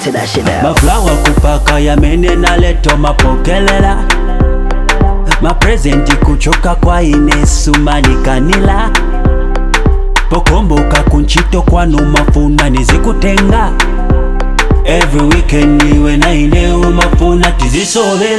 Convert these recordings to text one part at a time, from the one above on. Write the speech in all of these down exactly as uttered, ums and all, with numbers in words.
to that shit out. Maflawa kupaka ya mene na leto mapokelela. Mapresenti kuchoka kwa Inesu manikanila. Pokomboka kunchito kwanu mafuna nizikutenga. Every weekend niwe na ineu mafuna tizisobela.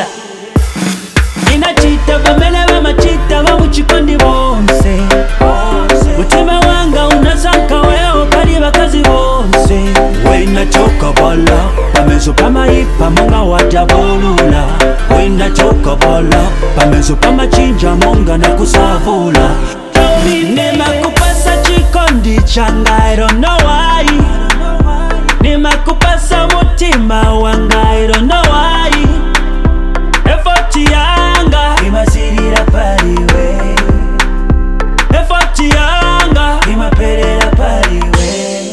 Inachita bamele bamachita babuchikondi bonse. Mutima wanga unazanka weo kari bakazi bonse. Wena choka bala pamezo pamaipa monga wajabolula. Wena choka bala pamezo pamachinja monga na kusavula. Nema kupasa chikondi changa, I don't know why. Nema kupasa mutima wanga, I don't know why. Effort yanga imasirira paliwe. Effort yanga imaperera paliwe.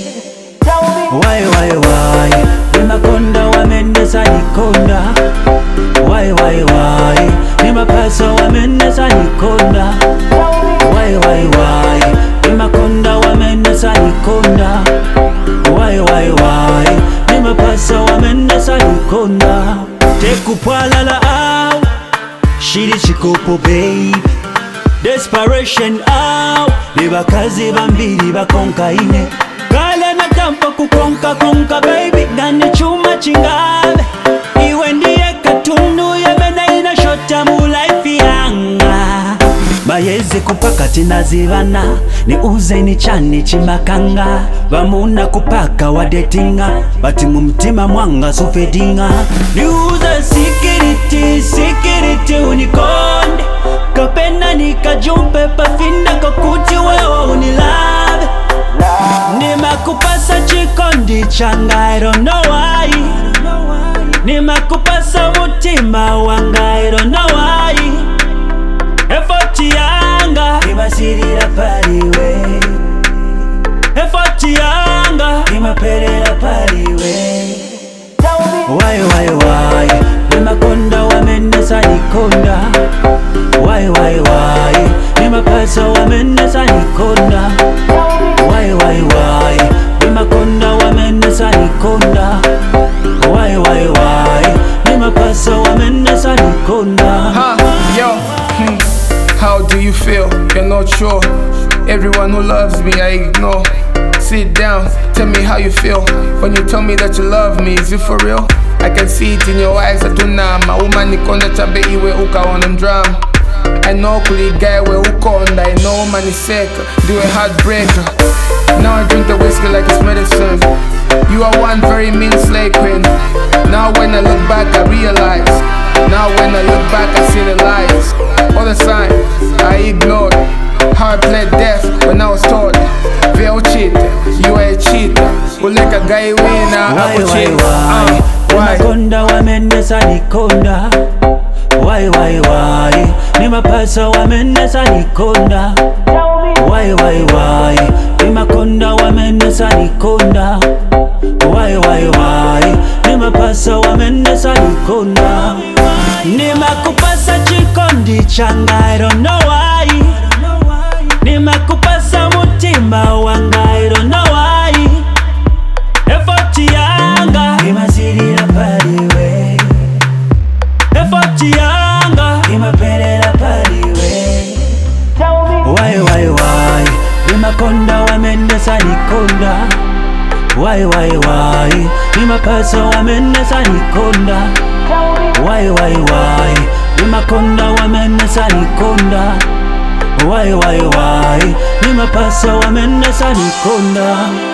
Why why why Nema konda wamendesa nikonda. Why why why Nema pasa wamendesa nikonda. Why why why Nema konda wamendesa nikonda. Why why why Nema pasa wamendesa nikonda. Tekupalala out Shiri chikopo babe. Desperation out Nibakazi bambiri bakonka ine. Kale na tampa kukonka konka baby. Gani chuma chingabe. Iwe ndiye katundu yemena ina shota mu life yanga. Mayeze kupaka tinazivana. Ni uze ni chani chimakanga. Vamuna kupaka wadetinga. Bati mumtima mwanga sufedinga. Ni uze security, security unikonde. Kapena nikajumpe pafinda kakuti wewe unilave. Nima kupasa chikondi changa, I don't know why. Nima kupasa mutima wanga, I don't know why. Effort yanga imasirira paliwe. Effort yanga imaperera paliwe. Why why why Nema konda wamendesa nikonda. Why why why Nema pasa wamendesa nikonda. Why why why Nema konda wamendesa nikonda. Why why why Nema pasa wamendesa nikonda. Huh, yo, hmm. How do you feel? You're not sure. Everyone who loves me I ignore. Sit down, tell me how you feel. When you tell me that you love me, is it for real? I can see it in your eyes that unama. Uma nikonda chabe iwe ukaona drama. I know kuligae we ukonda. I know mani seka, do a heartbreaker. Now I drink the whiskey like it's medicine. You are one very mean slave queen. Now when I look back I realize. Now when I look back I see the lies. All the signs I ignored. How I played death when I was told. Veo cheat, you are a cheater. Uleka guy winner, I will cheat. uh, Why? Konda wamendesa nikonda. Why why why Nema pasa wamendesa nikonda. Why why why Nema konda wamendesa nikonda. Why why why Nema pasa wamendesa nikonda. Nema kupasa chikondi changa, I don't know why. Nema kupasa mutima wanga, I don't know why. Effort yanga imasirira paliwe. Effort yanga imaperera paliwe. Why why why Nema konda wamendesa nikonda. Why why why Nema pasa wamendesa nikonda. Why why why Nema konda wamendesa nikonda. Why why why Nema pasa wamendesa nikonda.